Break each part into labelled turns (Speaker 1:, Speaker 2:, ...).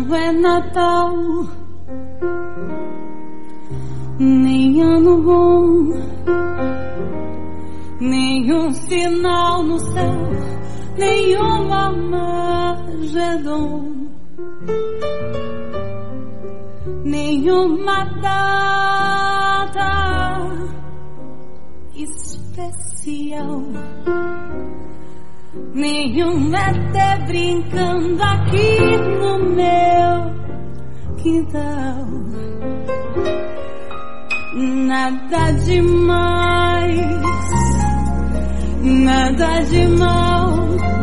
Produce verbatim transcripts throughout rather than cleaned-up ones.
Speaker 1: Não é Natal, nem ano bom, nenhum sinal no céu, nenhum Armagedon, nenhuma data especial, nenhum E T brincando aqui no meu quintal. Nada demais, nada de mal,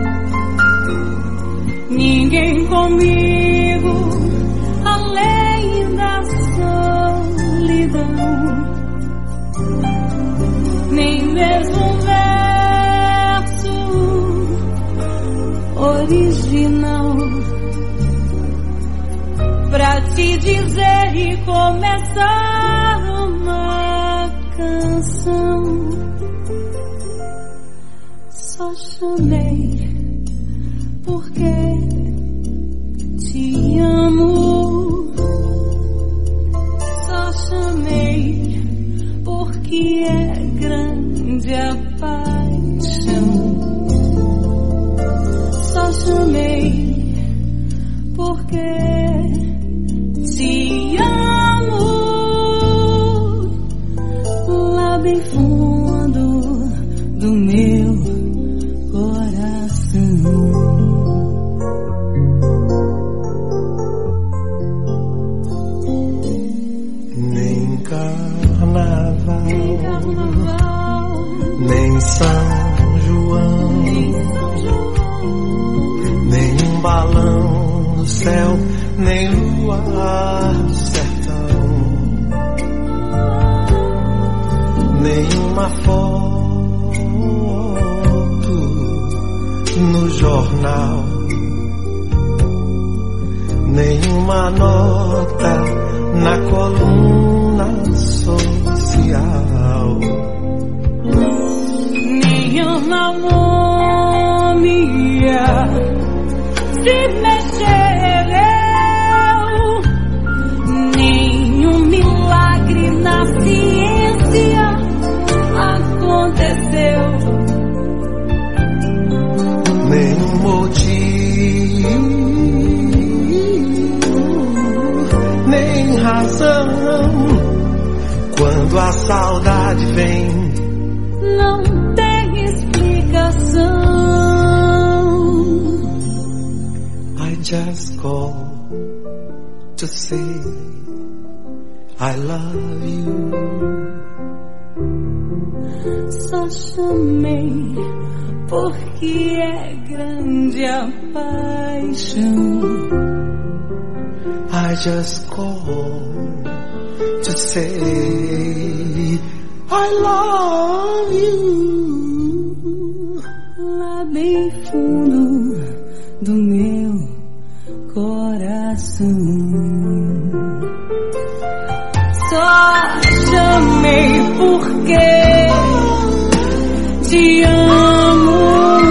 Speaker 1: ninguém comigo além da solidão, nem mesmo um verso original pra te dizer e começar uma canção. Só chamei porque te amo, só chamei porque é grande a paixão, só chamei porque te amo lá bem fundo do meu coração.
Speaker 2: Nem carnaval,
Speaker 1: Nem carnaval,
Speaker 2: nem São João,
Speaker 1: nem São João,
Speaker 2: nem um balão no céu, nem luar do sertão, nenhuma foto no jornal, nenhuma nota na coluna social,
Speaker 1: nenhuma múmia se mexeu, nenhum milagre na ciência aconteceu,
Speaker 2: nenhum motivo, nem razão. Quando a saudade vem,
Speaker 1: não tem explicação.
Speaker 2: I just call to say I love you.
Speaker 1: Só chamei porque é grande a paixão.
Speaker 2: I just call to say I love you.
Speaker 1: Lá bem fundo do meu coração. Só chamei porque te amo.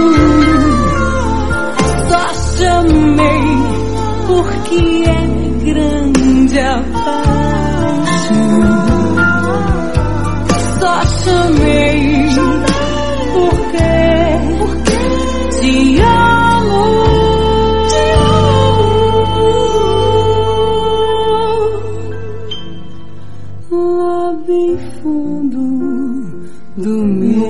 Speaker 1: Só chamei porque é grande a paixão. Só chamei porque te amo. Lá bem fundo do meu